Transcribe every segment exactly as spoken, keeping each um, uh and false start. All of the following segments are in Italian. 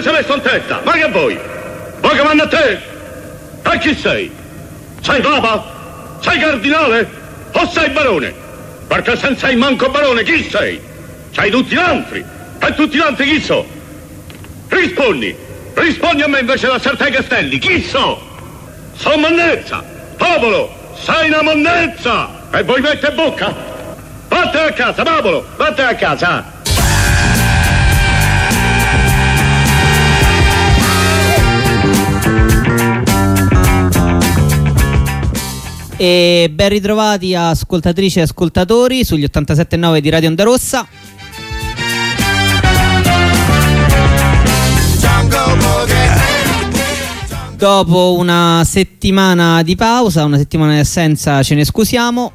si è messo in testa? Ma che vuoi? Vuoi che manda a te? E chi sei? Sei papa? Sei cardinale? O sei barone? Perché se non sei manco barone, chi sei? Sei tutti l'antri. E tutti l'antri chi so? Rispondi. Rispondi a me invece da Sertai Castelli. Chi so? Sono monnezza. Popolo, sei una monnezza. E voi mette bocca? Vattene a casa, popolo, vattene a casa. E ben ritrovati ascoltatrici e ascoltatori sugli ottantasette virgola nove di Radio Onda Rossa. Dopo una settimana di pausa, una settimana di assenza, ce ne scusiamo.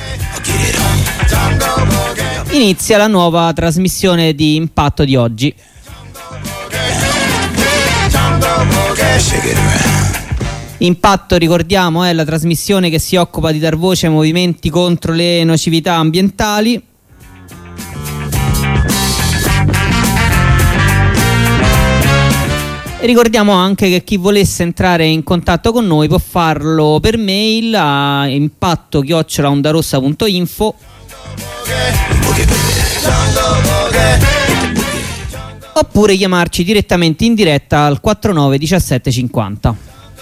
Inizia la nuova trasmissione di Impatto di oggi. Impatto, ricordiamo, è la trasmissione che si occupa di dar voce ai movimenti contro le nocività ambientali. E ricordiamo anche che chi volesse entrare in contatto con noi può farlo per mail a impatto chiocciola ondarossa punto info oppure chiamarci direttamente in diretta al quarantanove diciassette cinquanta.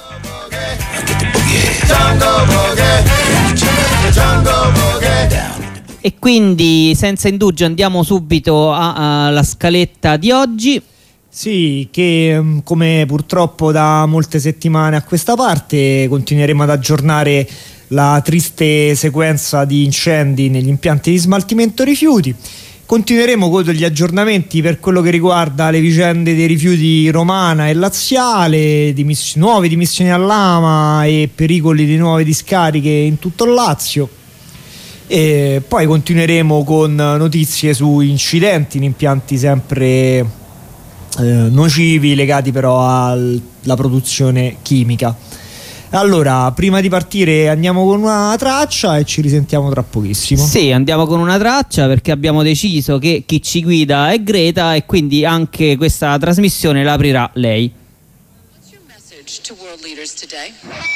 E quindi senza indugio andiamo subito alla scaletta di oggi. Sì, che come purtroppo da molte settimane a questa parte continueremo ad aggiornare la triste sequenza di incendi negli impianti di smaltimento rifiuti. Continueremo con gli aggiornamenti per quello che riguarda le vicende dei rifiuti romana e laziale, dimiss- nuove dimissioni a Lama e pericoli di nuove discariche in tutto il Lazio. E poi continueremo con notizie su incidenti in impianti sempre Eh, nocivi legati però alla produzione chimica. Allora, prima di partire andiamo con una traccia e ci risentiamo tra pochissimo. Sì, andiamo con una traccia perché abbiamo deciso che chi ci guida è Greta e quindi anche questa trasmissione la aprirà lei. What's your message to world leaders today?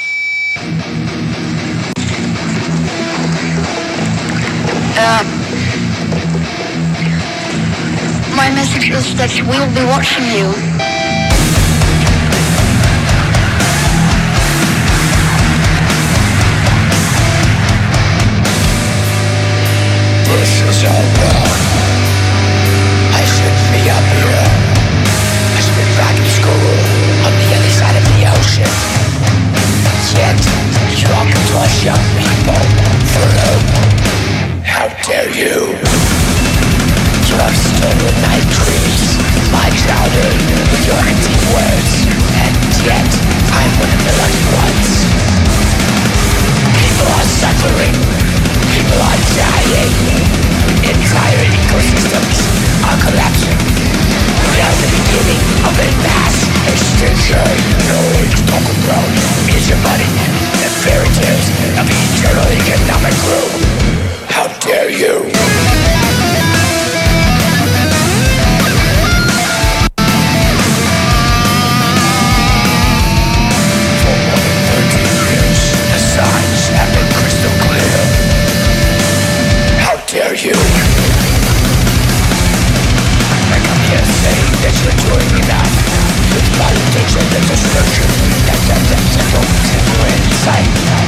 Uh. My message is that we will be watching you. This is all wrong. I shouldn't be up here. I should be back in school on the other side of the ocean. Yet, you talk to us young people through. How dare you? You have stolen my dreams, my childhood, with your empty words, and yet I'm one of the lucky ones. People are suffering, people are dying, entire ecosystems are collapsing. We are the beginning of a mass extinction. No one to talk about is your money and fairy tales of eternal economic growth. How dare you? Dare you? I come here saying that you're doing enough with politics and legislation that that that that don't in sight.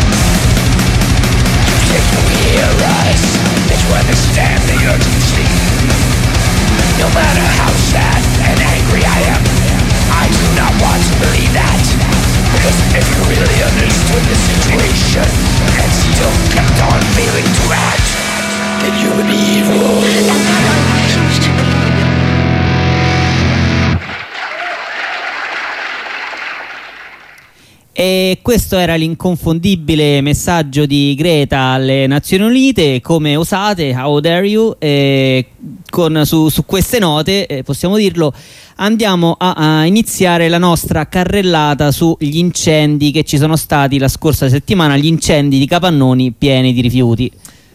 You think you hear us, that you understand the urgency. No matter how sad and angry I am, I do not want to believe that. Because if you really understood the situation and still kept on failing to act, then you would be evil. E questo era l'inconfondibile messaggio di Greta alle Nazioni Unite: come osate, how dare you. E con, su, su queste note, eh, possiamo dirlo, andiamo a, a iniziare la nostra carrellata sugli incendi che ci sono stati la scorsa settimana, gli incendi di capannoni pieni di rifiuti.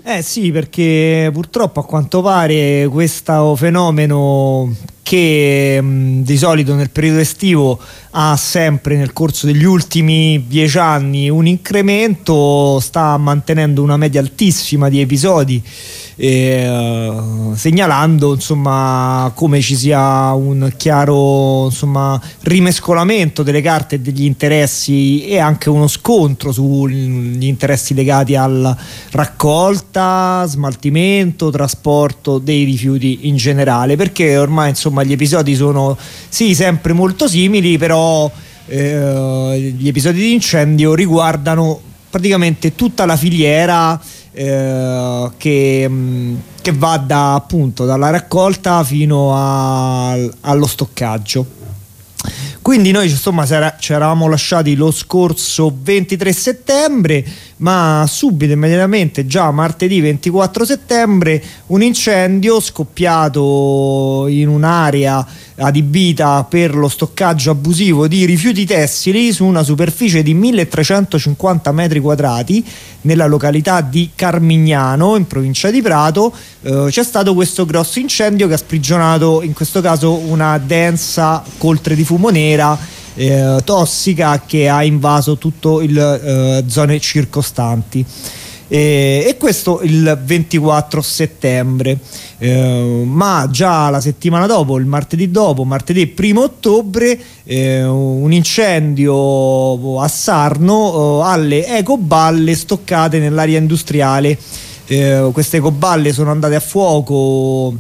Eh sì, perché purtroppo a quanto pare questo fenomeno che mh, di solito nel periodo estivo ha sempre nel corso degli ultimi dieci anni un incremento, sta mantenendo una media altissima di episodi, eh, segnalando insomma come ci sia un chiaro insomma rimescolamento delle carte e degli interessi, e anche uno scontro sugli interessi legati alla raccolta, smaltimento, trasporto dei rifiuti in generale, perché ormai insomma gli episodi sono sì sempre molto simili, però eh, gli episodi di incendio riguardano praticamente tutta la filiera eh, che, che va da appunto dalla raccolta fino a, allo stoccaggio. Quindi noi insomma ci eravamo lasciati lo scorso ventitré settembre, ma subito immediatamente già martedì ventiquattro settembre un incendio scoppiato in un'area adibita per lo stoccaggio abusivo di rifiuti tessili su una superficie di milletrecentocinquanta metri quadrati nella località di Carmignano in provincia di Prato. Eh, c'è stato questo grosso incendio che ha sprigionato in questo caso una densa coltre di fumo nera eh, tossica che ha invaso tutte le eh, zone circostanti. E, e questo il ventiquattro settembre, eh, ma già la settimana dopo, il martedì dopo, martedì primo ottobre, eh, un incendio a Sarno eh, alle ecoballe stoccate nell'area industriale. Eh, queste ecoballe sono andate a fuoco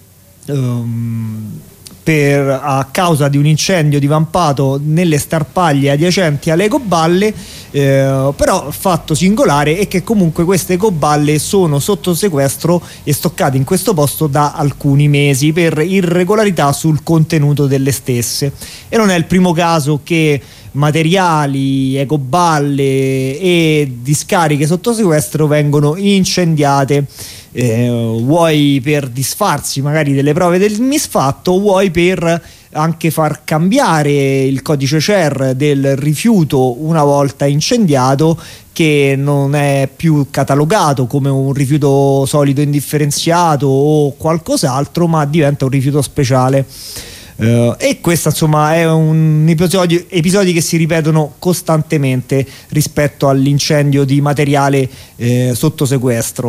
ehm, per, a causa di un incendio divampato nelle starpaglie adiacenti alle ecoballe, eh, però il fatto singolare è che comunque queste ecoballe sono sotto sequestro e stoccate in questo posto da alcuni mesi per irregolarità sul contenuto delle stesse, e non è il primo caso che materiali, ecoballe e discariche sotto sequestro vengono incendiate, eh, vuoi per disfarsi magari delle prove del misfatto, vuoi per anche far cambiare il codice C E R del rifiuto una volta incendiato, che non è più catalogato come un rifiuto solido indifferenziato o qualcos'altro, ma diventa un rifiuto speciale. Uh, e questo insomma è un episodio episodi che si ripetono costantemente rispetto all'incendio di materiale eh, sotto sequestro.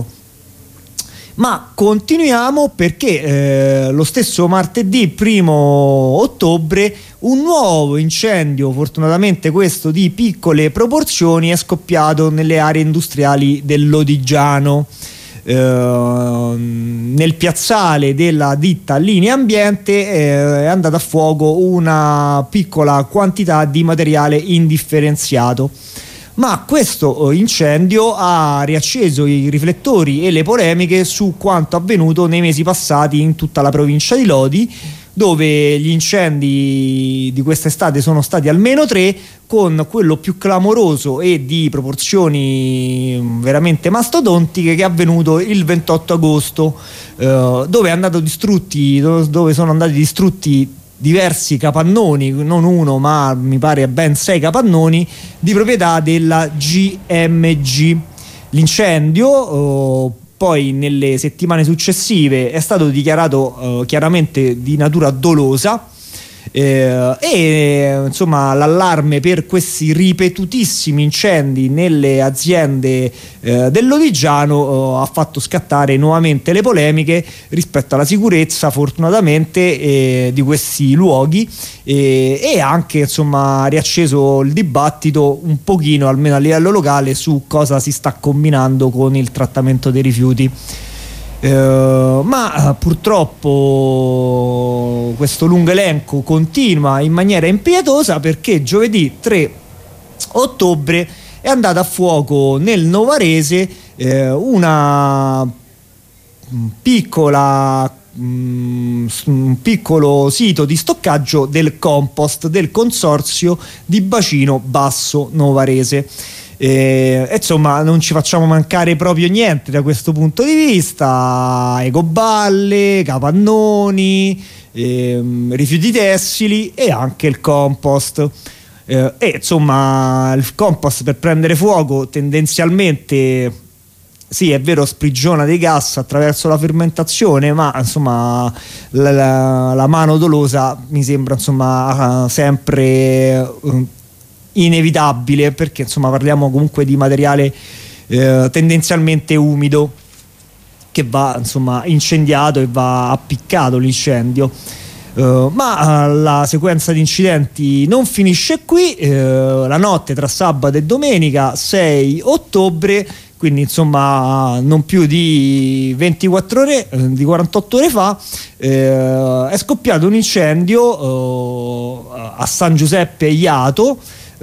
Ma continuiamo, perché eh, lo stesso martedì primo ottobre un nuovo incendio, fortunatamente questo di piccole proporzioni, è scoppiato nelle aree industriali del Lodigiano. Uh, nel piazzale della ditta Linea Ambiente eh, è andata a fuoco una piccola quantità di materiale indifferenziato, ma questo incendio ha riacceso i riflettori e le polemiche su quanto avvenuto nei mesi passati in tutta la provincia di Lodi, dove gli incendi di quest'estate sono stati almeno tre, con quello più clamoroso e di proporzioni veramente mastodontiche che è avvenuto il ventotto agosto, eh, dove, è andato distrutti, dove sono andati distrutti diversi capannoni, non uno ma mi pare ben sei capannoni di proprietà della G M G. L'incendio eh, poi nelle settimane successive è stato dichiarato eh, chiaramente di natura dolosa, eh, e insomma l'allarme per questi ripetutissimi incendi nelle aziende eh, del Lodigiano eh, ha fatto scattare nuovamente le polemiche rispetto alla sicurezza, fortunatamente, eh, di questi luoghi, eh, e anche insomma riacceso il dibattito un pochino, almeno a livello locale, su cosa si sta combinando con il trattamento dei rifiuti. Uh, ma uh, purtroppo questo lungo elenco continua in maniera impietosa, perché giovedì tre ottobre è andata a fuoco nel Novarese eh, una piccola um, un piccolo sito di stoccaggio del compost del consorzio di bacino basso novarese. E, insomma, non ci facciamo mancare proprio niente da questo punto di vista: ecoballe, capannoni, ehm, rifiuti tessili e anche il compost. Eh, e insomma, il compost per prendere fuoco tendenzialmente sì, è vero, sprigiona dei gas attraverso la fermentazione, ma insomma la, la, la mano dolosa mi sembra insomma sempre uh, inevitabile, perché insomma parliamo comunque di materiale uh, tendenzialmente umido che va insomma incendiato e va appiccato l'incendio. Uh, ma uh, la sequenza di incidenti non finisce qui. Uh, la notte tra sabato e domenica sei ottobre, quindi insomma non più di ventiquattro ore, eh, di quarantotto ore fa, eh, è scoppiato un incendio eh, a San Giuseppe Iato,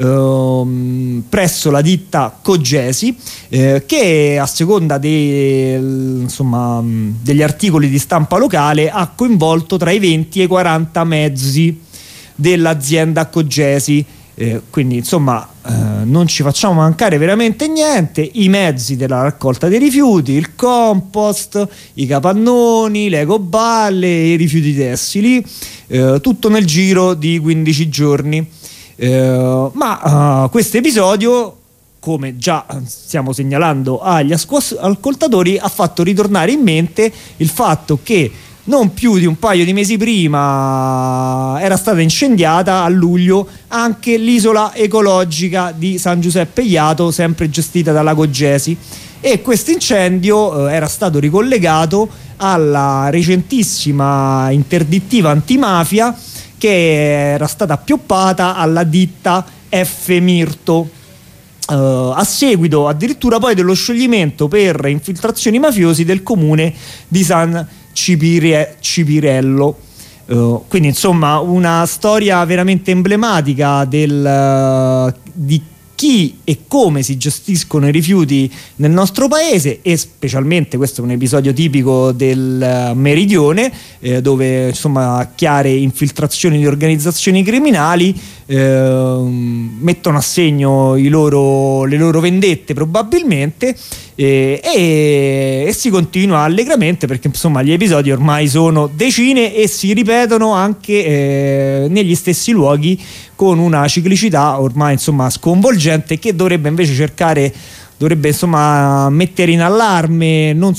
eh, presso la ditta Cogesi, eh, che a seconda dei, insomma, degli articoli di stampa locale ha coinvolto tra i venti e i quaranta mezzi dell'azienda Cogesi. Eh, quindi insomma eh, non ci facciamo mancare veramente niente: i mezzi della raccolta dei rifiuti, il compost, i capannoni, le ecoballe, i rifiuti tessili, eh, tutto nel giro di quindici giorni. Eh, ma uh, questo episodio, come già stiamo segnalando agli ascoltatori, ha fatto ritornare in mente il fatto che non più di un paio di mesi prima era stata incendiata a luglio anche l'isola ecologica di San Giuseppe Iato, sempre gestita dalla Cogesi, e questo incendio eh, era stato ricollegato alla recentissima interdittiva antimafia che era stata appioppata alla ditta F. Mirto, eh, a seguito addirittura poi dello scioglimento per infiltrazioni mafiosi del comune di San Cipire, Cipirello. Uh, quindi insomma una storia veramente emblematica del, uh, di chi e come si gestiscono i rifiuti nel nostro paese, e specialmente questo è un episodio tipico del uh, meridione, eh, dove insomma chiare infiltrazioni di organizzazioni criminali eh, mettono a segno i loro, le loro vendette probabilmente, eh, e, e si continua allegramente, perché insomma gli episodi ormai sono decine e si ripetono anche eh, negli stessi luoghi, con una ciclicità ormai insomma sconvolgente, che dovrebbe invece cercare dovrebbe insomma mettere in allarme non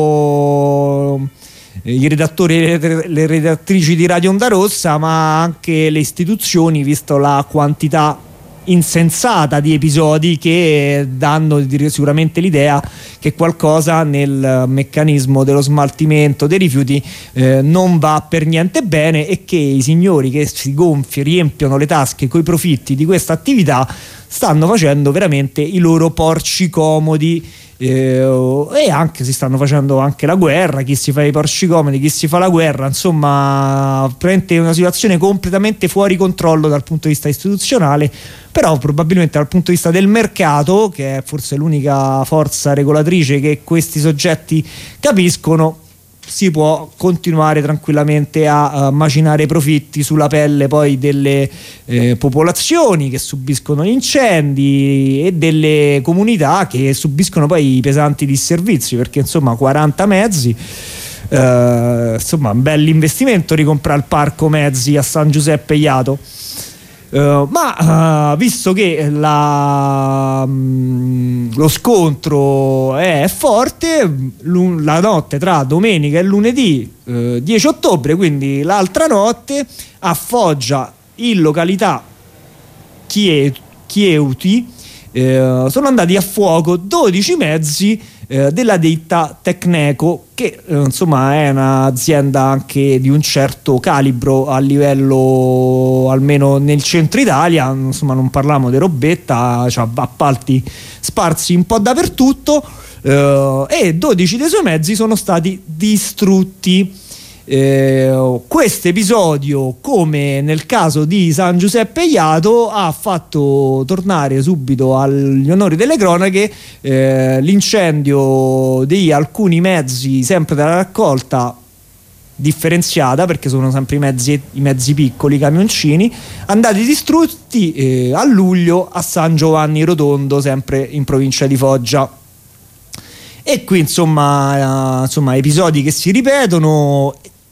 solo i redattori e le redattrici di Radio Onda Rossa, ma anche le istituzioni, visto la quantità insensata di episodi che danno sicuramente l'idea che qualcosa nel meccanismo dello smaltimento dei rifiuti eh, non va per niente bene, e che i signori che si gonfi riempiono le tasche coi profitti di questa attività stanno facendo veramente i loro porci comodi, eh, e anche si stanno facendo anche la guerra, chi si fa i porci comodi, chi si fa la guerra, insomma è una situazione completamente fuori controllo dal punto di vista istituzionale, però probabilmente dal punto di vista del mercato, che è forse l'unica forza regolatrice che questi soggetti capiscono, si può continuare tranquillamente a, a macinare profitti sulla pelle poi delle eh, popolazioni che subiscono gli incendi e delle comunità che subiscono poi i pesanti disservizi, perché insomma quaranta mezzi, eh, insomma un bel investimento ricomprare il parco mezzi a San Giuseppe Iato. Uh, ma uh, visto che la, um, lo scontro è forte, la notte tra domenica e lunedì uh, dieci ottobre, quindi l'altra notte, a Foggia, in località Chie- Chieuti, uh, sono andati a fuoco dodici mezzi uh, della ditta Tecneco, che uh, insomma è un'azienda anche di un certo calibro a livello, almeno nel centro Italia, insomma non parliamo di robetta, cioè appalti sparsi un po' dappertutto, uh, e dodici dei suoi mezzi sono stati distrutti. Eh, questo episodio, come nel caso di San Giuseppe Iato, ha fatto tornare subito agli onori delle cronache eh, l'incendio di alcuni mezzi, sempre della raccolta differenziata, perché sono sempre i mezzi, i mezzi piccoli, camioncini, andati distrutti eh, a luglio a San Giovanni Rotondo, sempre in provincia di Foggia. E qui insomma, uh, insomma episodi che si ripetono,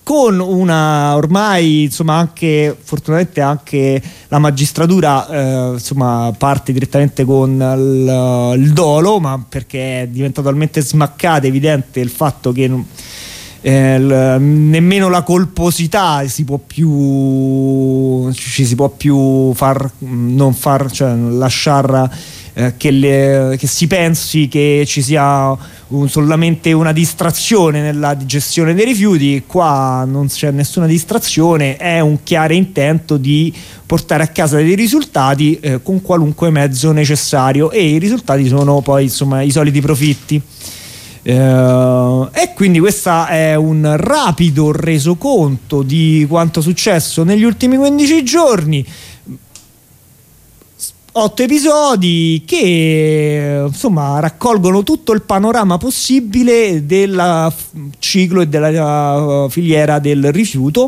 con una ormai insomma anche fortunatamente anche la magistratura eh, insomma parte direttamente con il, il dolo, ma perché è diventato talmente smaccato, evidente il fatto che eh, l, nemmeno la colposità si può più ci si può più far non far cioè lasciar eh, che, le, che si pensi che ci sia un, solamente una distrazione nella gestione dei rifiuti. Qua non c'è nessuna distrazione, è un chiaro intento di portare a casa dei risultati eh, con qualunque mezzo necessario, e i risultati sono poi insomma i soliti profitti. Uh, e quindi questo è un rapido resoconto di quanto successo negli ultimi quindici giorni. Otto episodi che insomma raccolgono tutto il panorama possibile del ciclo e della filiera del rifiuto.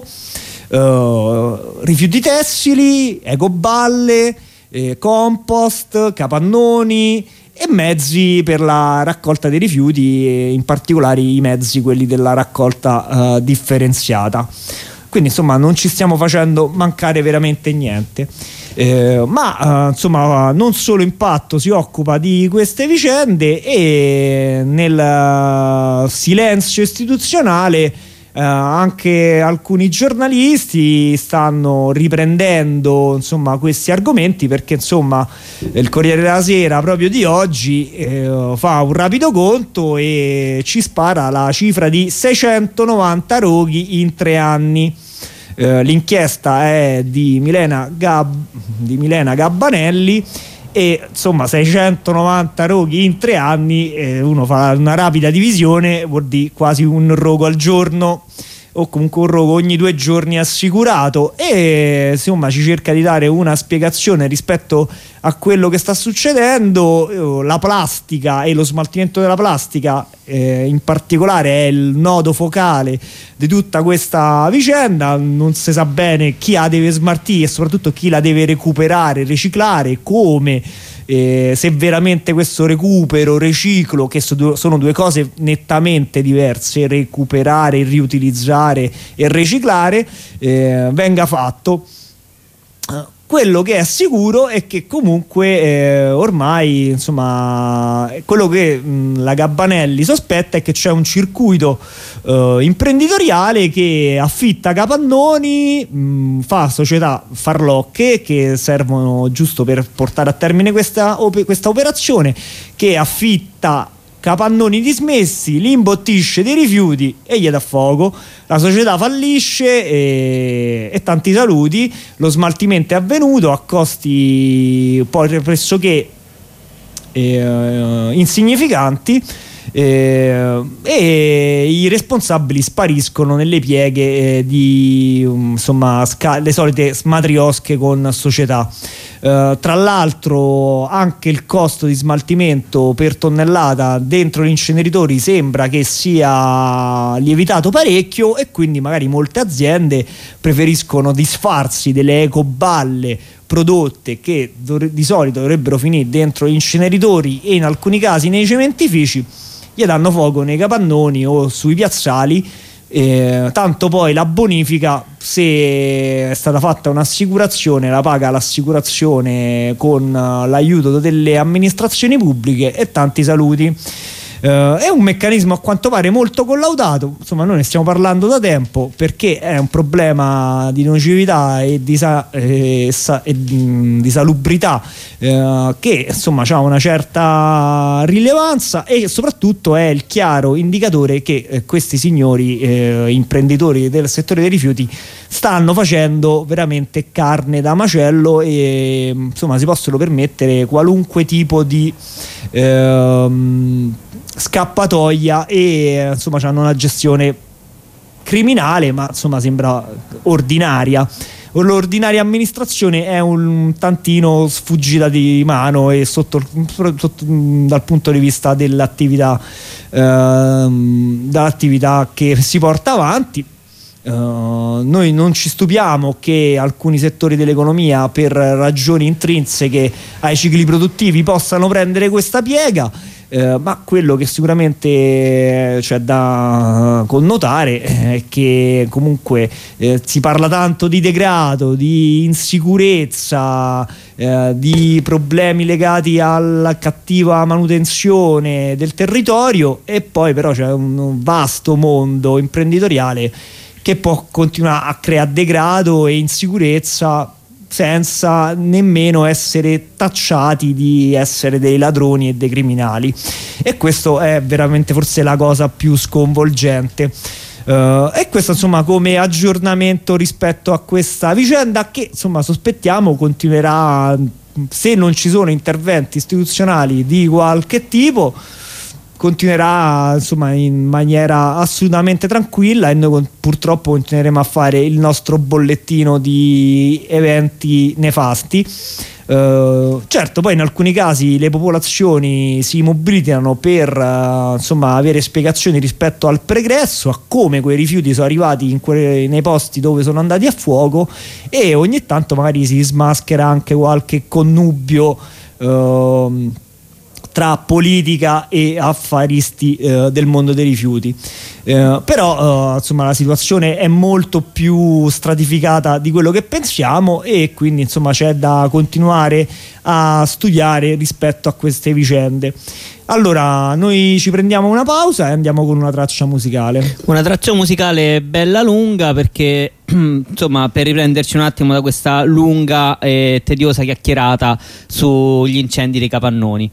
Uh, rifiuti tessili, ecoballe, eh, compost, capannoni e mezzi per la raccolta dei rifiuti, e in particolare i mezzi quelli della raccolta uh, differenziata. Quindi insomma non ci stiamo facendo mancare veramente niente. Eh, ma uh, insomma non solo Impatto si occupa di queste vicende, e nel uh, silenzio istituzionale Uh, anche alcuni giornalisti stanno riprendendo insomma questi argomenti, perché insomma il Corriere della Sera proprio di oggi eh, fa un rapido conto e ci spara la cifra di seicentonovanta roghi in tre anni. Uh, l'inchiesta è di Milena, Gab- di Milena Gabbanelli, e insomma seicentonovanta roghi in tre anni, eh, uno fa una rapida divisione, vuol dire quasi un rogo al giorno, o comunque un rogo ogni due giorni assicurato, e insomma ci cerca di dare una spiegazione rispetto a quello che sta succedendo. La plastica e lo smaltimento della plastica eh, in particolare è il nodo focale di tutta questa vicenda. Non si sa bene chi la deve smaltire e soprattutto chi la deve recuperare, riciclare, come, eh, se veramente questo recupero, riciclo, che sono due cose nettamente diverse, recuperare, riutilizzare e riciclare, eh, venga fatto. Quello che è sicuro è che comunque eh, ormai insomma quello che mh, la Gabbanelli sospetta è che c'è un circuito eh, imprenditoriale che affitta capannoni, mh, fa società farlocche che servono giusto per portare a termine questa, op- questa operazione, che affitta capannoni dismessi, li imbottisce dei rifiuti e gli dà fuoco. La società fallisce e, e tanti saluti. Lo smaltimento è avvenuto a costi poi pressoché eh, insignificanti, eh, e i responsabili spariscono nelle pieghe eh, di um, insomma sca- le solite matriosche con società. Uh, tra l'altro anche il costo di smaltimento per tonnellata dentro gli inceneritori sembra che sia lievitato parecchio, e quindi magari molte aziende preferiscono disfarsi delle ecoballe prodotte che do- di solito dovrebbero finire dentro gli inceneritori e in alcuni casi nei cementifici, gli danno fuoco nei capannoni o sui piazzali. Eh, tanto poi la bonifica, se è stata fatta un'assicurazione, la paga l'assicurazione con uh, l'aiuto delle amministrazioni pubbliche, e tanti saluti. Uh, è un meccanismo a quanto pare molto collaudato, insomma noi ne stiamo parlando da tempo, perché è un problema di nocività e di, sa- e sa- e di salubrità uh, che insomma ha una certa rilevanza, e soprattutto è il chiaro indicatore che eh, questi signori eh, imprenditori del settore dei rifiuti stanno facendo veramente carne da macello, e insomma si possono permettere qualunque tipo di ehm, scappatoia, e insomma hanno una gestione criminale, ma insomma sembra ordinaria. L'ordinaria amministrazione è un tantino sfuggita di mano, e sotto, sotto dal punto di vista dell'attività ehm, dall'attività che si porta avanti. Uh, noi non ci stupiamo che alcuni settori dell'economia, per ragioni intrinseche ai cicli produttivi, possano prendere questa piega. Eh, ma quello che sicuramente c'è da connotare è che comunque eh, si parla tanto di degrado, di insicurezza, eh, di problemi legati alla cattiva manutenzione del territorio, e poi però c'è un vasto mondo imprenditoriale che può continuare a creare degrado e insicurezza senza nemmeno essere tacciati di essere dei ladroni e dei criminali, e questo è veramente forse la cosa più sconvolgente. Uh, e questo insomma come aggiornamento rispetto a questa vicenda che insomma sospettiamo continuerà, se non ci sono interventi istituzionali di qualche tipo, continuerà insomma in maniera assolutamente tranquilla, e noi con, purtroppo continueremo a fare il nostro bollettino di eventi nefasti. Uh, certo, poi in alcuni casi le popolazioni si mobilitano per uh, insomma avere spiegazioni rispetto al pregresso, a come quei rifiuti sono arrivati in que- nei posti dove sono andati a fuoco, e ogni tanto magari si smaschera anche qualche connubio uh, tra politica e affaristi eh, del mondo dei rifiuti. Eh, però eh, insomma la situazione è molto più stratificata di quello che pensiamo, e quindi insomma c'è da continuare a studiare rispetto a queste vicende. Allora noi ci prendiamo una pausa e andiamo con una traccia musicale. Una traccia musicale bella lunga, perché insomma per riprenderci un attimo da questa lunga e tediosa chiacchierata sugli incendi dei capannoni.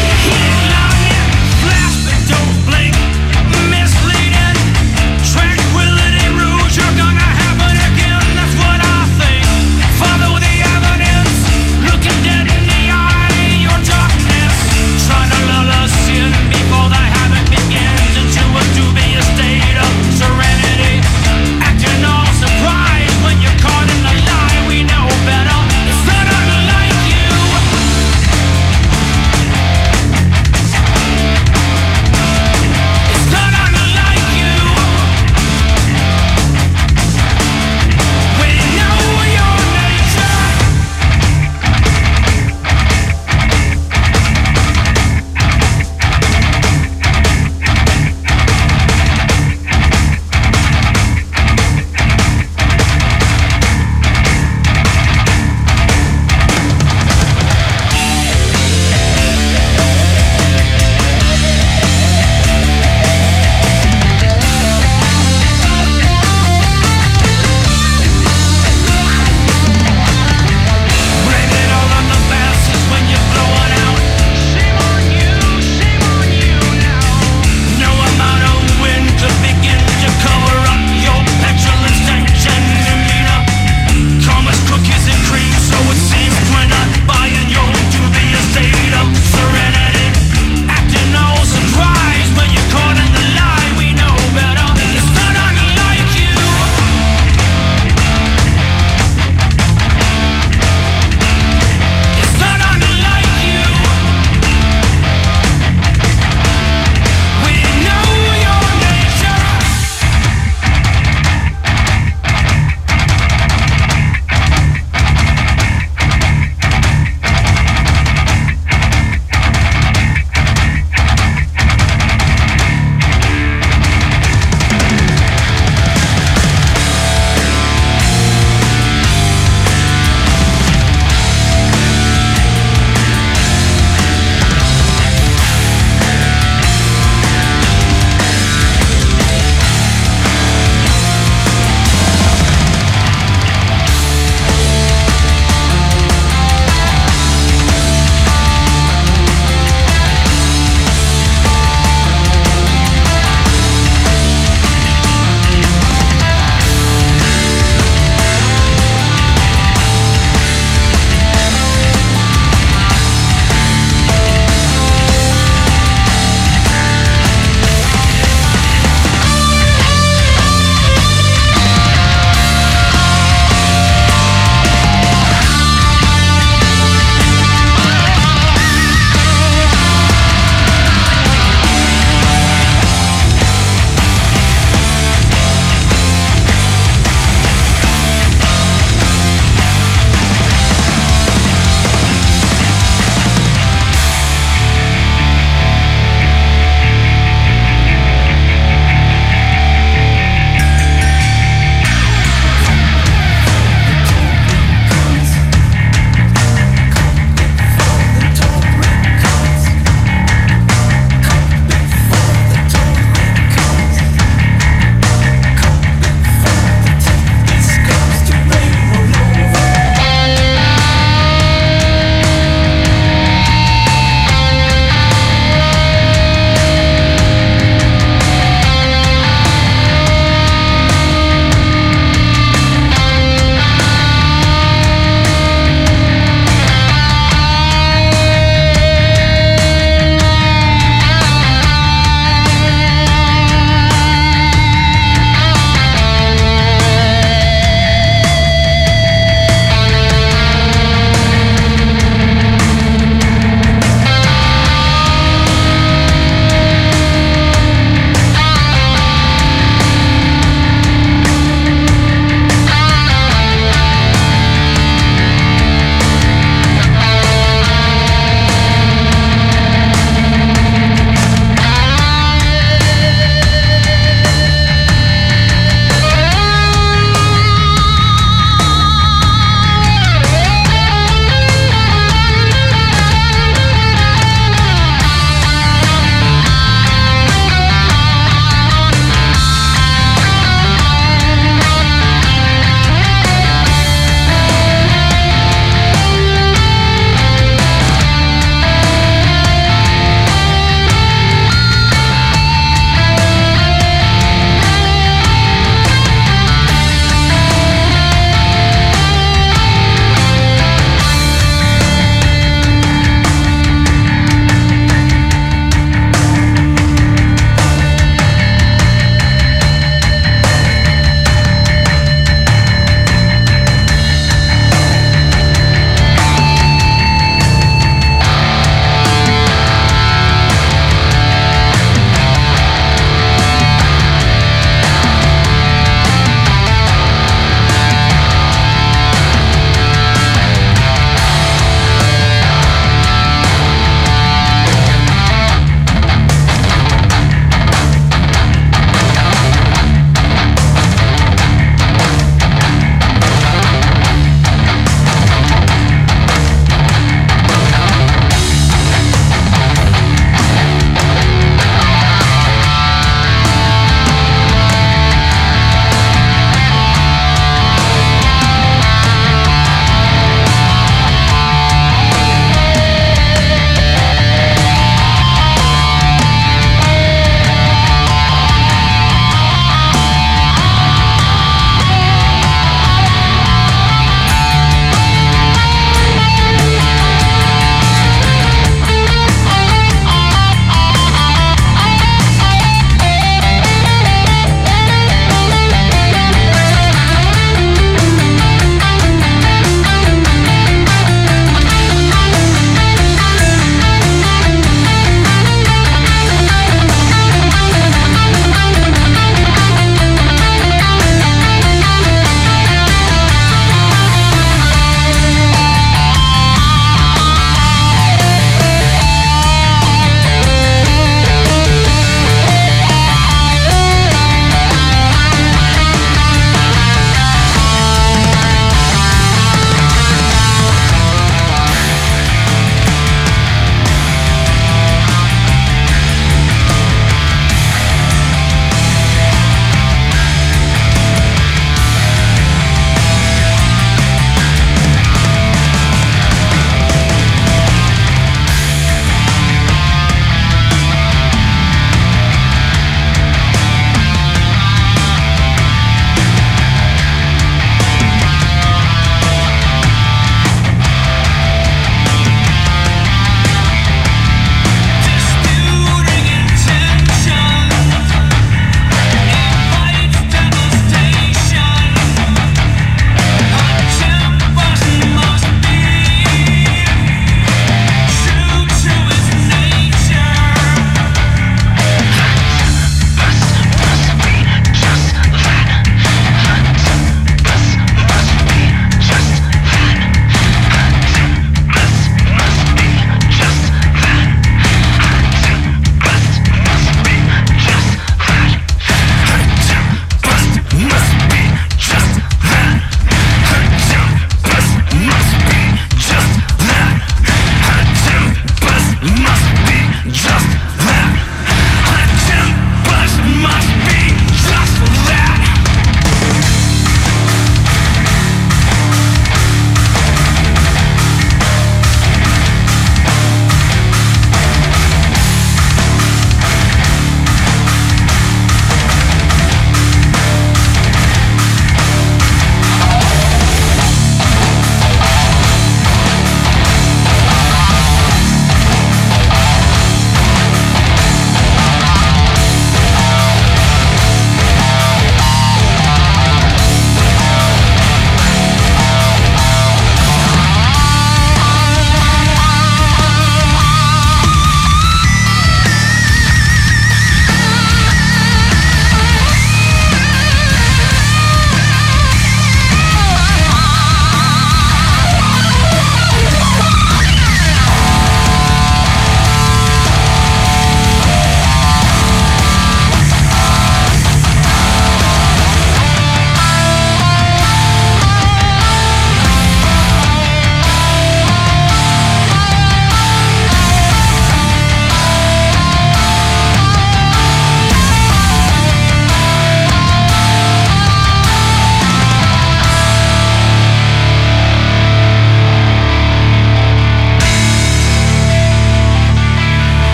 Flash but don't blink, misleading, track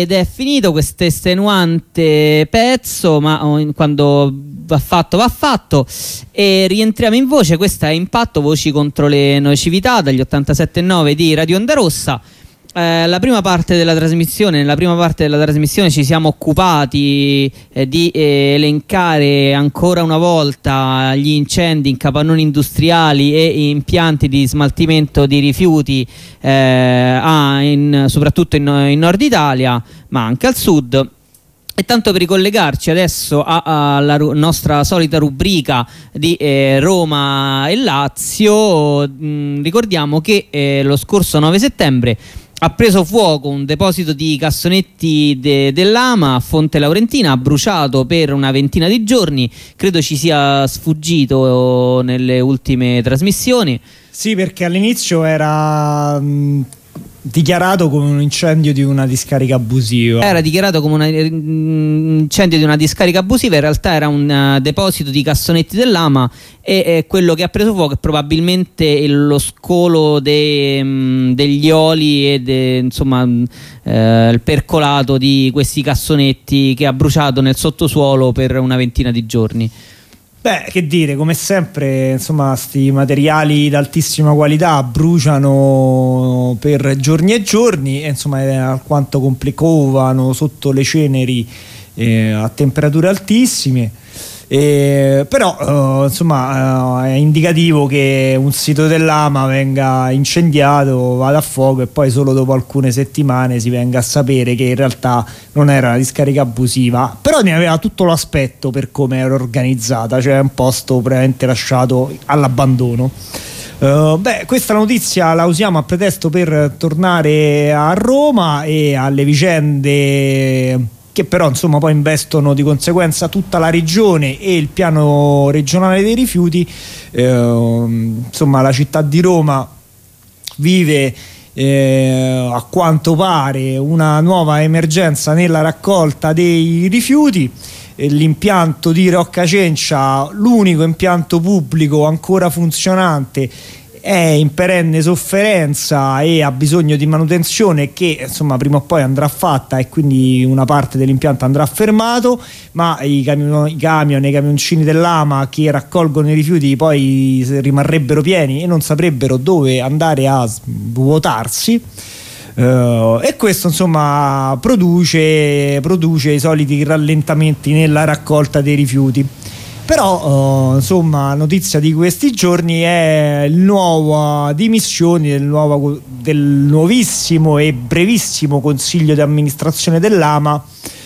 ed è finito questo estenuante pezzo, ma quando va fatto va fatto, e rientriamo in voce. Questa è Impatto, voci contro le nocività, dagli ottantasette virgola nove di Radio Onda Rossa. Eh, la prima parte della trasmissione, nella prima parte della trasmissione ci siamo occupati eh, di eh, elencare ancora una volta gli incendi in capannoni industriali e impianti di smaltimento di rifiuti eh, ah, in, soprattutto in, in Nord Italia, ma anche al Sud. E tanto per ricollegarci adesso alla ru- nostra solita rubrica di eh, Roma e Lazio, mh, ricordiamo che eh, lo scorso nove settembre ha preso fuoco un deposito di cassonetti de- dell'Ama a Fonte Laurentina, ha bruciato per una ventina di giorni, credo ci sia sfuggito nelle ultime trasmissioni. Sì, perché all'inizio era mh, dichiarato come un incendio di una discarica abusiva. Era dichiarato come un incendio di una discarica abusiva, in realtà era un uh, deposito di cassonetti dell'Ama, e eh, quello che ha preso fuoco è probabilmente lo scolo de, mh, degli oli e de, insomma mh, eh, il percolato di questi cassonetti che ha bruciato nel sottosuolo per una ventina di giorni. Beh, che dire, come sempre, insomma, sti materiali d'altissima qualità bruciano per giorni e giorni e insomma è alquanto complicovano sotto le ceneri eh, a temperature altissime. Eh, però eh, insomma eh, è indicativo che un sito dell'Ama venga incendiato, vada a fuoco e poi solo dopo alcune settimane si venga a sapere che in realtà non era una discarica abusiva, però ne aveva tutto l'aspetto per come era organizzata, cioè un posto praticamente lasciato all'abbandono. Uh, beh, questa notizia la usiamo a pretesto per tornare a Roma e alle vicende che però insomma poi investono di conseguenza tutta la regione e il piano regionale dei rifiuti. Eh, insomma la città di Roma vive eh, a quanto pare una nuova emergenza nella raccolta dei rifiuti. Eh, l'impianto di Roccacencia, l'unico impianto pubblico ancora funzionante, è in perenne sofferenza e ha bisogno di manutenzione che insomma prima o poi andrà fatta e quindi una parte dell'impianto andrà fermato, ma i camion, i camion e i camioncini dell'Ama che raccolgono i rifiuti poi rimarrebbero pieni e non saprebbero dove andare a vuotarsi. Uh, e questo insomma produce, produce i soliti rallentamenti nella raccolta dei rifiuti. Però uh, insomma notizia di questi giorni è la nuova dimissioni del, nuovo, del nuovissimo e brevissimo consiglio di amministrazione dell'Ama,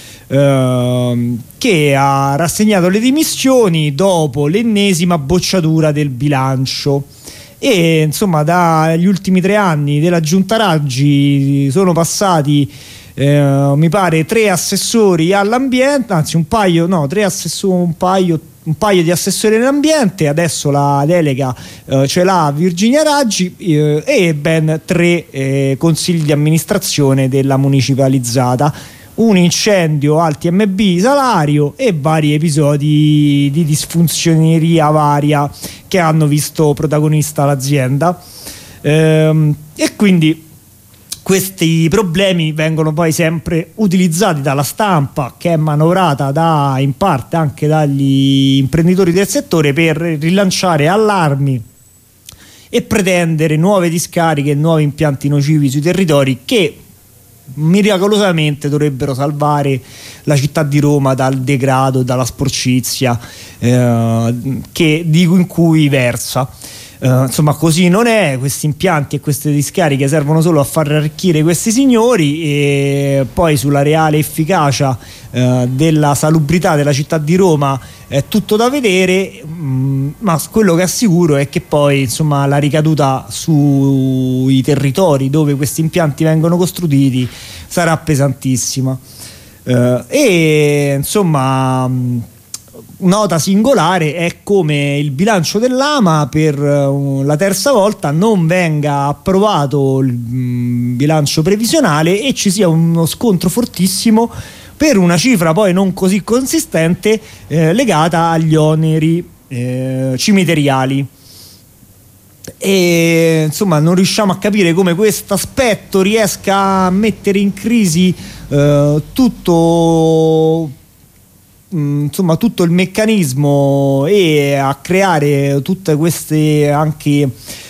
uh, che ha rassegnato le dimissioni dopo l'ennesima bocciatura del bilancio. E insomma dagli ultimi tre anni della Giunta Raggi sono passati eh, mi pare tre assessori all'ambiente, anzi un paio, no, tre assessori, un paio un paio di assessori all'ambiente, adesso la delega eh, ce l'ha Virginia Raggi, eh, e ben tre eh, consigli di amministrazione della municipalizzata, un incendio al T M B Salario e vari episodi di disfunzioneria varia che hanno visto protagonista l'azienda, ehm, e quindi questi problemi vengono poi sempre utilizzati dalla stampa, che è manovrata da, in parte anche dagli imprenditori del settore, per rilanciare allarmi e pretendere nuove discariche e nuovi impianti nocivi sui territori che miracolosamente dovrebbero salvare la città di Roma dal degrado, dalla sporcizia eh, che, di, in cui versa. Uh, insomma così non è, questi impianti e queste discariche servono solo a far arricchire questi signori e poi sulla reale efficacia uh, della salubrità della città di Roma è tutto da vedere, mh, ma quello che assicuro è che poi insomma la ricaduta sui territori dove questi impianti vengono costruiti sarà pesantissima. Uh, e insomma mh, nota singolare è come il bilancio dell'Ama per uh, la terza volta non venga approvato il um, bilancio previsionale e ci sia uno scontro fortissimo per una cifra poi non così consistente eh, legata agli oneri eh, cimiteriali. E insomma non riusciamo a capire come questo aspetto riesca a mettere in crisi eh, tutto insomma tutto il meccanismo e a creare tutte queste anche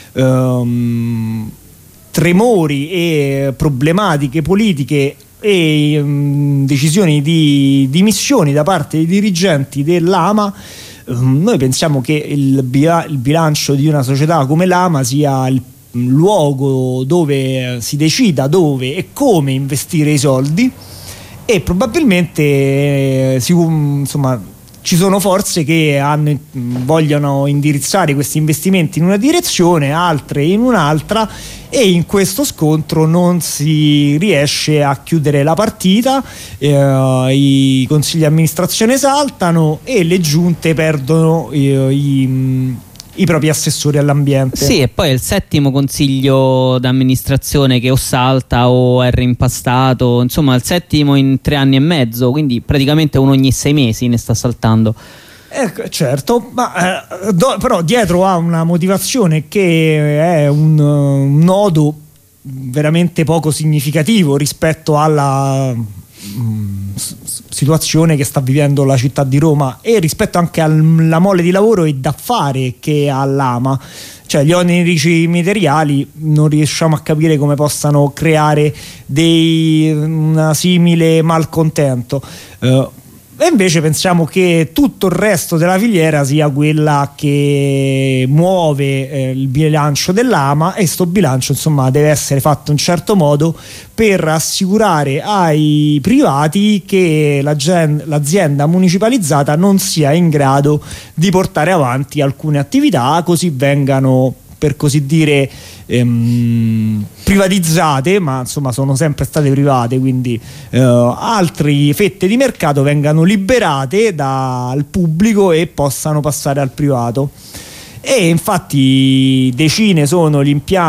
um, tremori e problematiche politiche e um, decisioni di dimissioni da parte dei dirigenti dell'Ama. Um, noi pensiamo che il, bila- il bilancio di una società come l'Ama sia il luogo dove si decida dove e come investire i soldi, e probabilmente si, insomma, ci sono forze che hanno, vogliono indirizzare questi investimenti in una direzione, altre in un'altra, e in questo scontro non si riesce a chiudere la partita, eh, i consigli di amministrazione saltano e le giunte perdono eh, i i propri assessori all'ambiente. Sì, e poi è il settimo consiglio d'amministrazione che o salta o è rimpastato, insomma il settimo in tre anni e mezzo, quindi praticamente uno ogni sei mesi ne sta saltando. Ecco, certo, ma eh, do, però dietro ha una motivazione che è un, un nodo veramente poco significativo rispetto alla mh, situazione che sta vivendo la città di Roma e rispetto anche alla mole di lavoro e d'affare che ha l'Ama. Cioè gli onerici materiali non riusciamo a capire come possano creare dei, una simile malcontento. Uh, E invece pensiamo che tutto il resto della filiera sia quella che muove eh, il bilancio dell'Ama, e sto bilancio insomma deve essere fatto in un certo modo per assicurare ai privati che la gen- l'azienda municipalizzata non sia in grado di portare avanti alcune attività, così vengano, per così dire, ehm, privatizzate, ma insomma sono sempre state private, quindi eh, altre fette di mercato vengano liberate dal pubblico e possano passare al privato. E infatti decine sono gli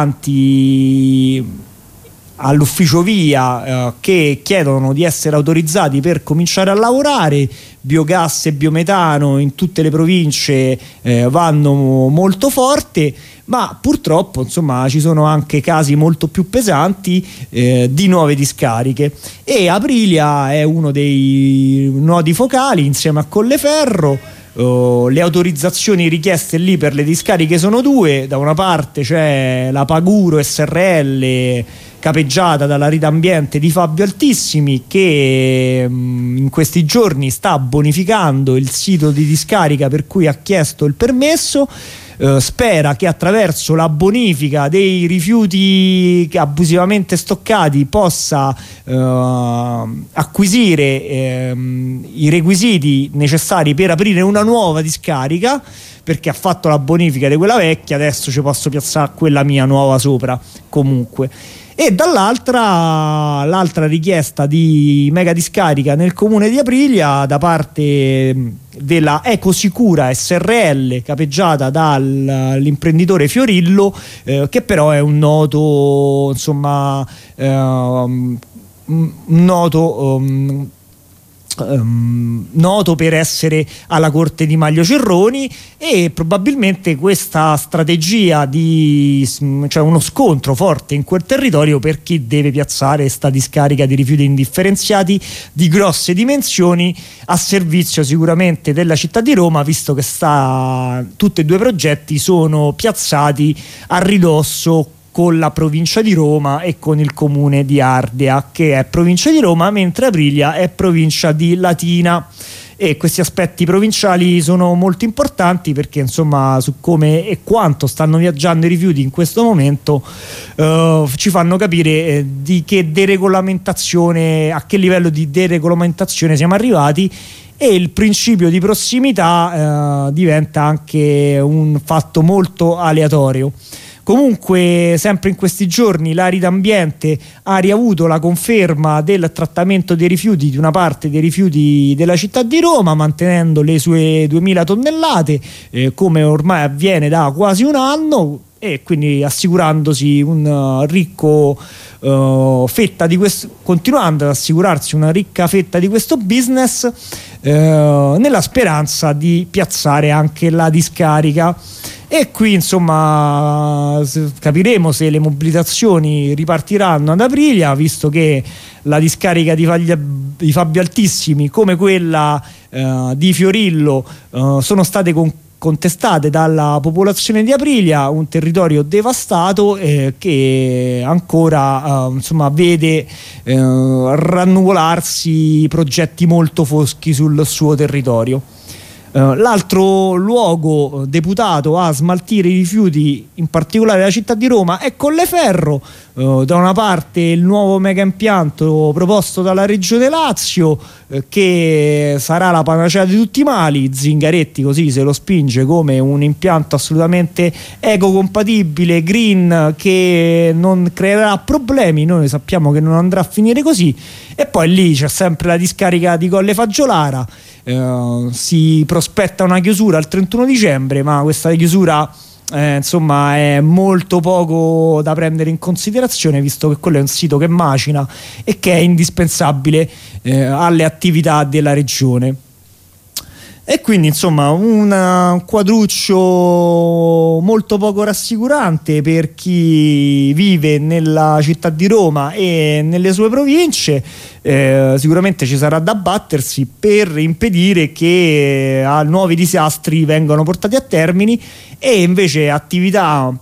impianti all'ufficio via eh, che chiedono di essere autorizzati per cominciare a lavorare. Biogas e biometano in tutte le province eh, vanno molto forte, ma purtroppo insomma ci sono anche casi molto più pesanti eh, di nuove discariche, e Aprilia è uno dei nodi focali insieme a Colleferro. Uh, le autorizzazioni richieste lì per le discariche sono due: da una parte c'è la Paguro S R L capeggiata dalla Rita Ambiente di Fabio Altissimi, che um, in questi giorni sta bonificando il sito di discarica per cui ha chiesto il permesso. Uh, spera che attraverso la bonifica dei rifiuti abusivamente stoccati possa uh, acquisire um, i requisiti necessari per aprire una nuova discarica, perché ha fatto la bonifica di quella vecchia, adesso ci posso piazzare quella mia nuova sopra comunque. E dall'altra l'altra richiesta di mega discarica nel comune di Aprilia da parte della Ecosicura S R L capeggiata dall'imprenditore Fiorillo, eh, che però è un noto insomma eh, un noto um, Um, noto per essere alla corte di Maglio Cerroni, e probabilmente questa strategia di cioè uno scontro forte in quel territorio per chi deve piazzare sta discarica di rifiuti indifferenziati di grosse dimensioni a servizio sicuramente della città di Roma, visto che sta tutti e due i progetti sono piazzati a ridosso con la provincia di Roma e con il comune di Ardea, che è provincia di Roma, mentre Aprilia è provincia di Latina. E questi aspetti provinciali sono molto importanti perché insomma su come e quanto stanno viaggiando i rifiuti in questo momento eh, ci fanno capire eh, di che deregolamentazione, a che livello di deregolamentazione siamo arrivati, e il principio di prossimità eh, diventa anche un fatto molto aleatorio. Comunque sempre in questi giorni la Rita Ambiente ha riavuto la conferma del trattamento dei rifiuti di una parte dei rifiuti della città di Roma, mantenendo le sue duemila tonnellate eh, come ormai avviene da quasi un anno, e quindi assicurandosi un uh, ricco uh, fetta di questo, continuando ad assicurarsi una ricca fetta di questo business uh, nella speranza di piazzare anche la discarica. E qui insomma capiremo se le mobilitazioni ripartiranno ad Aprilia, visto che la discarica di, Faglia, di Fabio Altissimi come quella eh, di Fiorillo eh, sono state con, contestate dalla popolazione di Aprilia, un territorio devastato eh, che ancora eh, insomma vede eh, rannuvolarsi progetti molto foschi sul suo territorio. Uh, l'altro luogo deputato a smaltire i rifiuti, in particolare la città di Roma, è Colleferro. Uh, da una parte il nuovo mega impianto proposto dalla Regione Lazio, uh, che sarà la panacea di tutti i mali. Zingaretti così se lo spinge come un impianto assolutamente ecocompatibile, green, che non creerà problemi. Noi sappiamo che non andrà a finire così. E poi lì c'è sempre la discarica di Colle Faggiolara. Uh, si prospetta una chiusura il trentuno dicembre, ma questa chiusura eh, insomma è molto poco da prendere in considerazione, visto che quello è un sito che macina e che è indispensabile eh, alle attività della regione. E quindi insomma un quadruccio molto poco rassicurante per chi vive nella città di Roma e nelle sue province. Eh, sicuramente ci sarà da battersi per impedire che eh, nuovi disastri vengano portati a termine e invece attività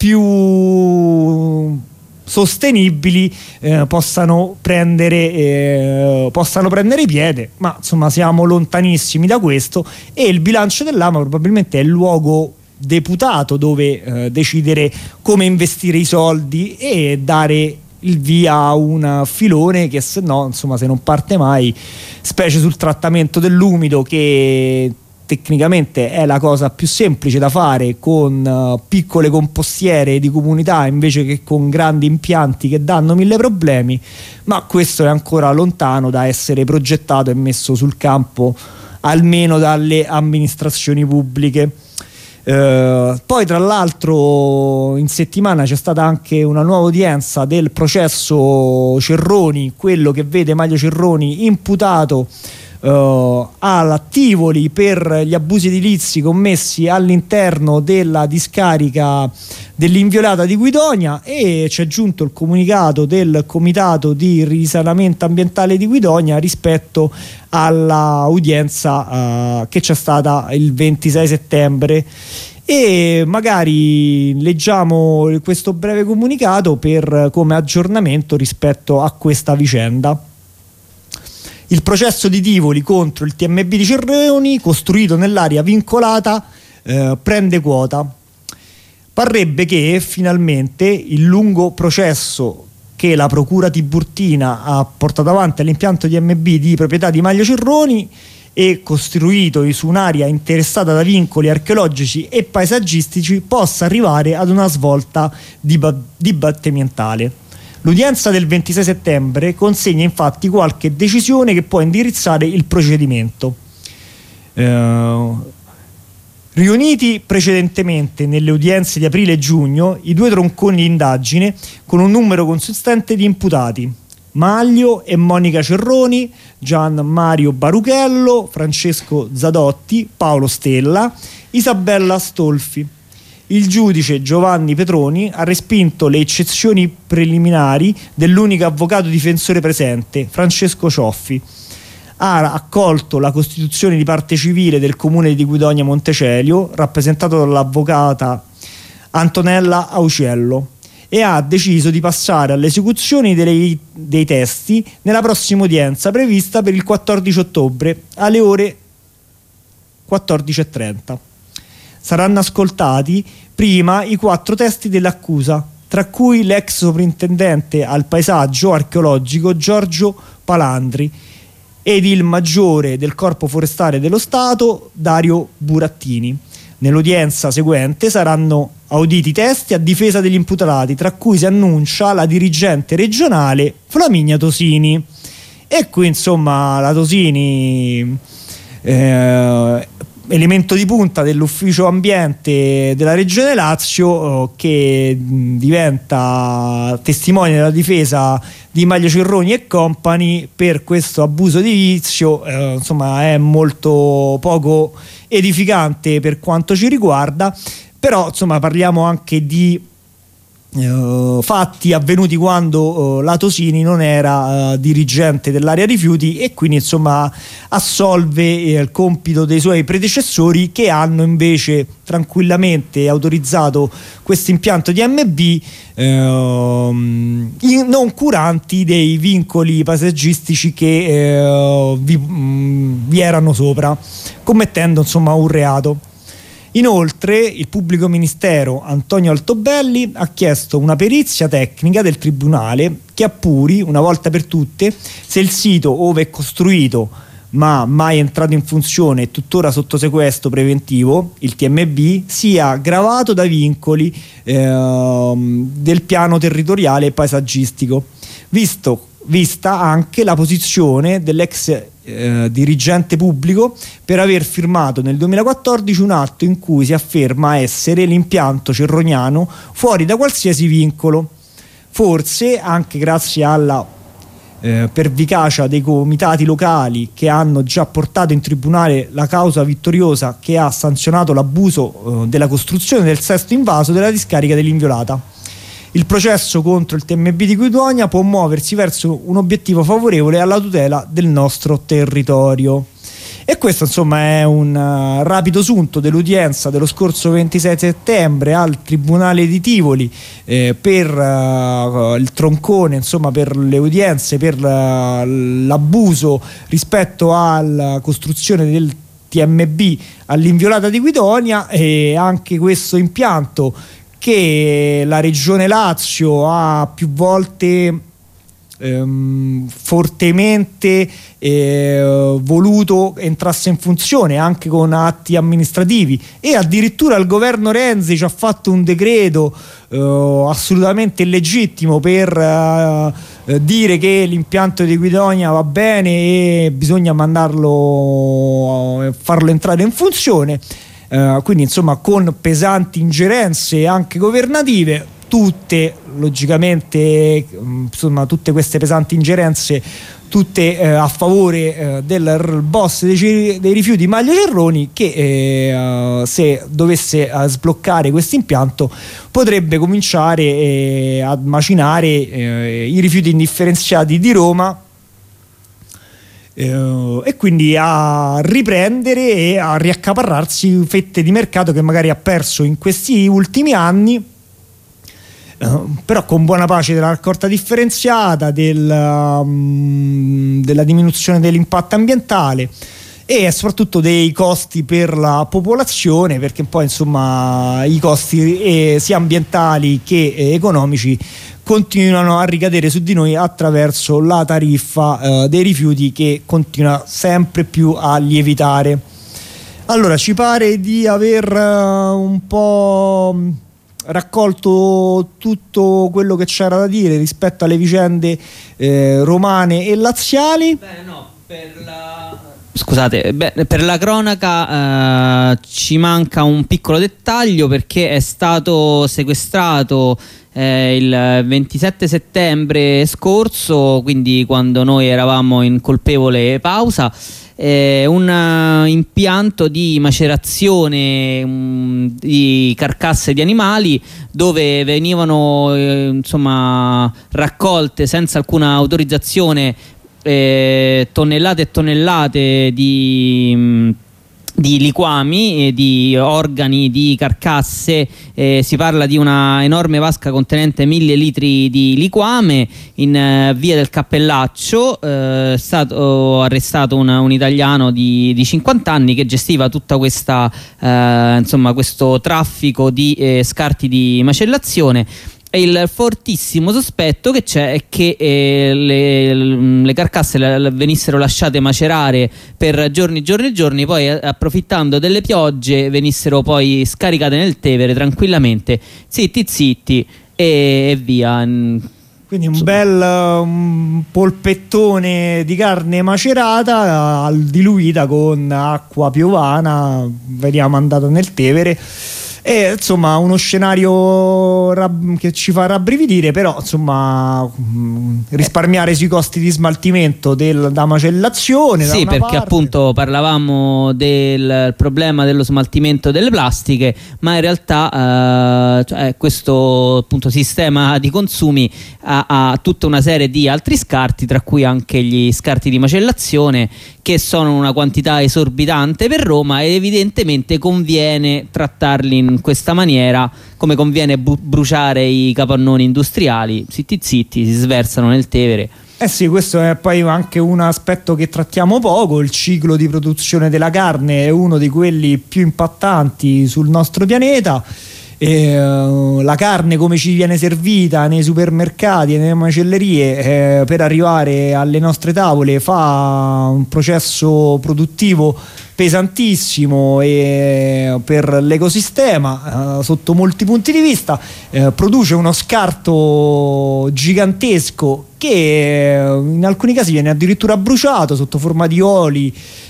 più sostenibili eh, possano prendere eh, possano prendere piede, ma insomma siamo lontanissimi da questo, e il bilancio dell'A M A probabilmente è il luogo deputato dove eh, decidere come investire i soldi e dare il via a un filone che se no insomma se non parte mai, specie sul trattamento dell'umido, che tecnicamente è la cosa più semplice da fare con uh, piccole compostiere di comunità invece che con grandi impianti che danno mille problemi, ma questo è ancora lontano da essere progettato e messo sul campo almeno dalle amministrazioni pubbliche. Uh, poi tra l'altro in settimana c'è stata anche una nuova udienza del processo Cerroni, quello che vede Maglio Cerroni imputato Uh, alla Tivoli per gli abusi edilizi commessi all'interno della discarica dell'Inviolata di Guidonia, e c'è giunto il comunicato del Comitato di Risanamento Ambientale di Guidonia rispetto alla udienza uh, che c'è stata il ventisei settembre. E magari leggiamo questo breve comunicato per come aggiornamento rispetto a questa vicenda. Il processo di Tivoli contro il T M B di Cerroni, costruito nell'area vincolata, eh, prende quota. Parrebbe che finalmente il lungo processo che la Procura Tiburtina ha portato avanti all'impianto T M B di proprietà di Maglio Cerroni e costruito su un'area interessata da vincoli archeologici e paesaggistici possa arrivare ad una svolta dibattimentale. L'udienza del ventisei settembre consegna infatti qualche decisione che può indirizzare il procedimento. Eh, riuniti precedentemente nelle udienze di aprile e giugno i due tronconi di indagine con un numero consistente di imputati: Maglio e Monica Cerroni, Gian Mario Baruchello, Francesco Zadotti, Paolo Stella, Isabella Stolfi. Il giudice Giovanni Petroni ha respinto le eccezioni preliminari dell'unico avvocato difensore presente, Francesco Cioffi. Ha accolto la costituzione di parte civile del comune di Guidonia Montecelio, rappresentato dall'avvocata Antonella Auciello, e ha deciso di passare all'esecuzione dei, dei testi nella prossima udienza prevista per il quattordici ottobre alle ore quattordici e trenta. Saranno ascoltati prima i quattro testi dell'accusa, tra cui l'ex sovrintendente al paesaggio archeologico Giorgio Palandri ed il maggiore del Corpo Forestale dello Stato Dario Burattini. Nell'udienza seguente saranno auditi testi a difesa degli imputati, tra cui si annuncia la dirigente regionale Flaminia Tosini. E qui insomma la Tosini, eh, elemento di punta dell'ufficio ambiente della Regione Lazio, che diventa testimone della difesa di Maglio Cerroni e compagni per questo abuso edilizio, eh, insomma è molto poco edificante per quanto ci riguarda, però insomma parliamo anche di Uh, fatti avvenuti quando uh, la Tosini non era uh, dirigente dell'area rifiuti, e quindi insomma assolve eh, il compito dei suoi predecessori, che hanno invece tranquillamente autorizzato questo impianto di M B uh, in, non curanti dei vincoli paesaggistici che uh, vi, mh, vi erano sopra, commettendo insomma un reato. Inoltre il pubblico ministero Antonio Altobelli ha chiesto una perizia tecnica del tribunale che appuri una volta per tutte se il sito ove è costruito ma mai entrato in funzione e tuttora sotto sequestro preventivo, il T M B, sia gravato da vincoli eh, del piano territoriale e paesaggistico, visto, vista anche la posizione dell'ex Eh, dirigente pubblico per aver firmato nel duemilaquattordici un atto in cui si afferma essere l'impianto cerroniano fuori da qualsiasi vincolo, forse anche grazie alla eh, pervicacia dei comitati locali che hanno già portato in tribunale la causa vittoriosa che ha sanzionato l'abuso eh, della costruzione del sesto invaso della discarica dell'Inviolata. Il processo contro il T M B di Guidonia può muoversi verso un obiettivo favorevole alla tutela del nostro territorio. E questo insomma è un uh, rapido sunto dell'udienza dello scorso ventisei settembre al Tribunale di Tivoli eh, per uh, il troncone, insomma per le udienze per uh, l'abuso rispetto alla costruzione del T M B all'Inviolata di Guidonia, e anche questo impianto che la Regione Lazio ha più volte ehm, fortemente eh, voluto entrasse in funzione anche con atti amministrativi, e addirittura il governo Renzi ci ha fatto un decreto eh, assolutamente illegittimo per eh, dire che l'impianto di Guidonia va bene e bisogna mandarlo, farlo entrare in funzione. Uh, quindi insomma con pesanti ingerenze anche governative, tutte logicamente insomma tutte queste pesanti ingerenze tutte uh, a favore uh, del boss dei, dei rifiuti Maglio Cerroni, che eh, uh, se dovesse uh, sbloccare questo impianto potrebbe cominciare eh, a macinare eh, i rifiuti indifferenziati di Roma, Uh, e quindi a riprendere e a riaccaparrarsi fette di mercato che magari ha perso in questi ultimi anni, uh, però con buona pace della raccolta differenziata, del, um, della diminuzione dell'impatto ambientale e soprattutto dei costi per la popolazione, perché poi insomma i costi eh, sia ambientali che eh, economici continuano a ricadere su di noi attraverso la tariffa eh, dei rifiuti, che continua sempre più a lievitare. Allora, ci pare di aver uh, un po' raccolto tutto quello che c'era da dire rispetto alle vicende eh, romane e laziali. Beh, no, per la... Scusate, beh, per la cronaca eh, ci manca un piccolo dettaglio, perché è stato sequestrato eh, il ventisette settembre scorso, quindi quando noi eravamo in colpevole pausa, eh, un uh, impianto di macerazione um, di carcasse di animali, dove venivano eh, insomma raccolte senza alcuna autorizzazione Eh, tonnellate e tonnellate di, mh, di liquami e di organi di carcasse. Eh, si parla di una enorme vasca contenente mille litri di liquame in eh, via del Cappellaccio. Eh, è stato arrestato un, un italiano di, di cinquanta anni che gestiva tutta questa eh, insomma questo traffico di eh, scarti di macellazione. E il fortissimo sospetto che c'è è che eh, le, le carcasse le, venissero lasciate macerare per giorni, giorni e giorni, poi approfittando delle piogge venissero poi scaricate nel Tevere tranquillamente, zitti zitti e, e via. Quindi un bel um, polpettone di carne macerata diluita con acqua piovana, veniva mandata nel Tevere. E insomma uno scenario rab- che ci fa rabbrividire, però insomma mh, risparmiare sui costi di smaltimento del, da macellazione. Sì, da perché parte. appunto parlavamo del problema dello smaltimento delle plastiche, ma in realtà eh, cioè, questo appunto sistema di consumi ha, ha tutta una serie di altri scarti, tra cui anche gli scarti di macellazione, che sono una quantità esorbitante per Roma, ed evidentemente conviene trattarli in questa maniera, come conviene bu- bruciare i capannoni industriali. Zitti zitti si sversano nel Tevere. Eh sì, questo è poi anche un aspetto che trattiamo poco. Il ciclo di produzione della carne è uno di quelli più impattanti sul nostro pianeta. E, uh, la carne come ci viene servita nei supermercati e nelle macellerie eh, per arrivare alle nostre tavole fa un processo produttivo pesantissimo e per l'ecosistema uh, sotto molti punti di vista, uh, produce uno scarto gigantesco che uh, in alcuni casi viene addirittura bruciato sotto forma di oli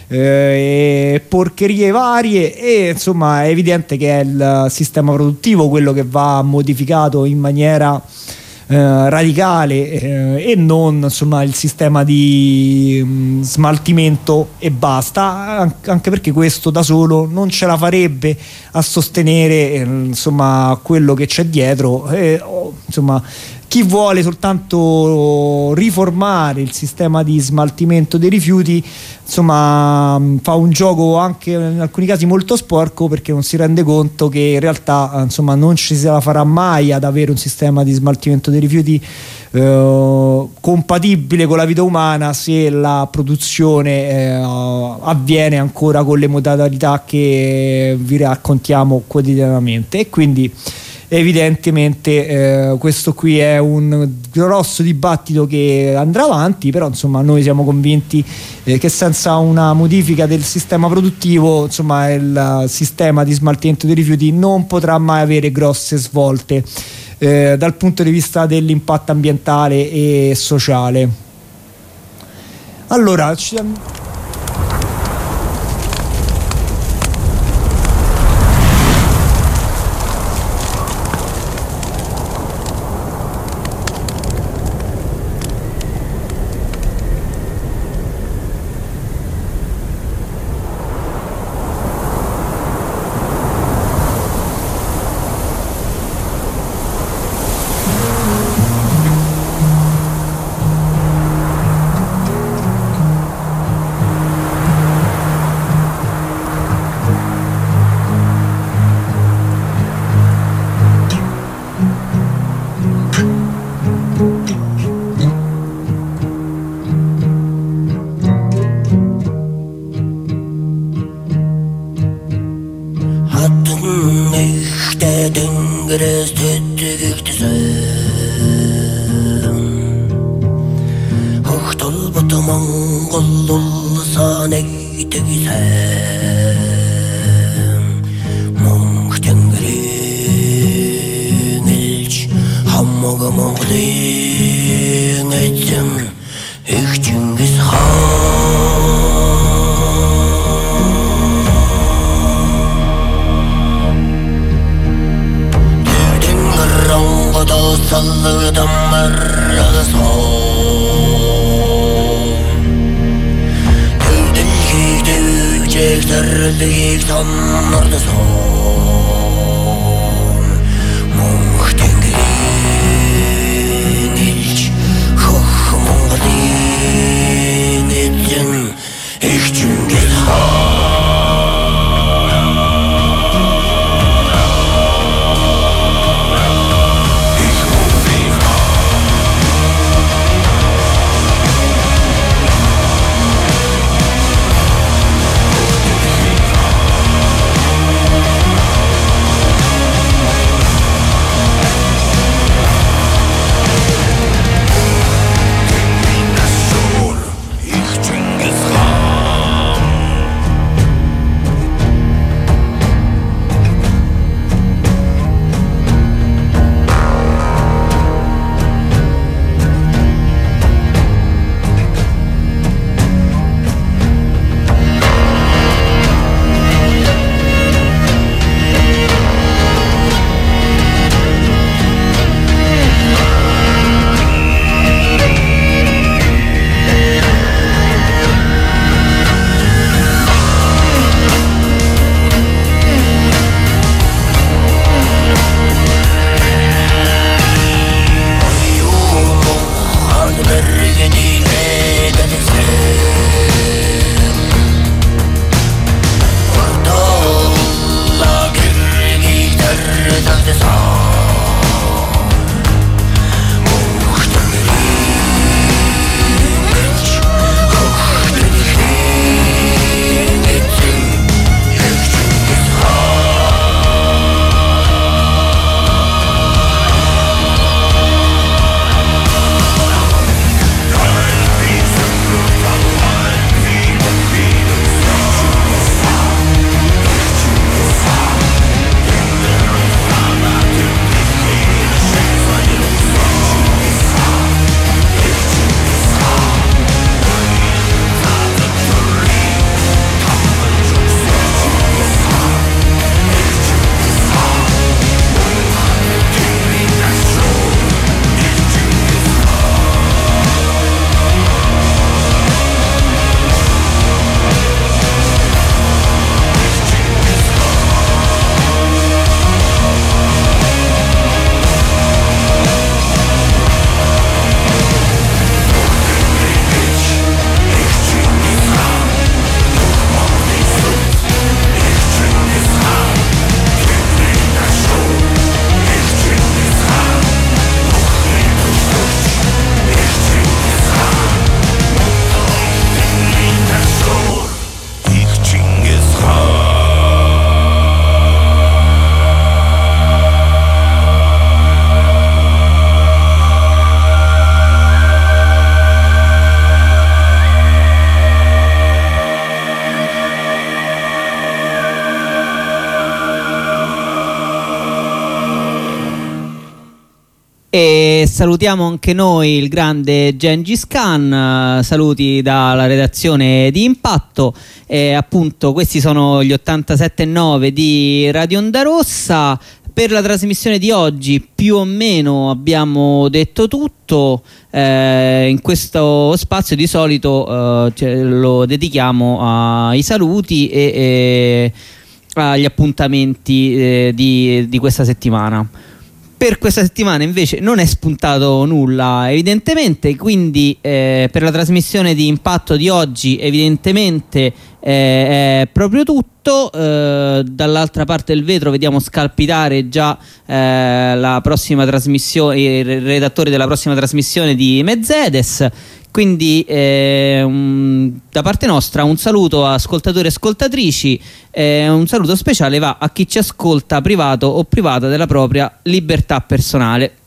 eh, e porcherie varie, e insomma è evidente che è il sistema produttivo quello che va modificato in maniera Eh, radicale eh, e non insomma il sistema di mh, smaltimento e basta, An- anche perché questo da solo non ce la farebbe a sostenere eh, insomma quello che c'è dietro. Eh, oh, insomma chi vuole soltanto riformare il sistema di smaltimento dei rifiuti insomma fa un gioco anche in alcuni casi molto sporco, perché non si rende conto che in realtà insomma non ci se la farà mai ad avere un sistema di smaltimento dei rifiuti eh, compatibile con la vita umana se la produzione eh, avviene ancora con le modalità che vi raccontiamo quotidianamente. E quindi evidentemente eh, questo qui è un grosso dibattito che andrà avanti, però insomma noi siamo convinti eh, che senza una modifica del sistema produttivo insomma il sistema di smaltimento dei rifiuti non potrà mai avere grosse svolte eh, dal punto di vista dell'impatto ambientale e sociale. Allora ci... E salutiamo anche noi il grande Gengis Khan, saluti dalla redazione di Impatto. E appunto questi sono gli ottantasette e nove di Radio Onda Rossa. Per la trasmissione di oggi più o meno abbiamo detto tutto. Eh, in questo spazio di solito eh, cioè, lo dedichiamo ai saluti e, e agli appuntamenti eh, di, di questa settimana. Per questa settimana invece non è spuntato nulla evidentemente, quindi eh, per la trasmissione di Impatto di oggi evidentemente eh, è proprio tutto. Eh, dall'altra parte del vetro vediamo scalpitare già eh, la prossima trasmissione, il redattore della prossima trasmissione di Mercedes. Quindi eh, un, da parte nostra un saluto a ascoltatori e ascoltatrici, eh, un saluto speciale va a chi ci ascolta privato o privata della propria libertà personale.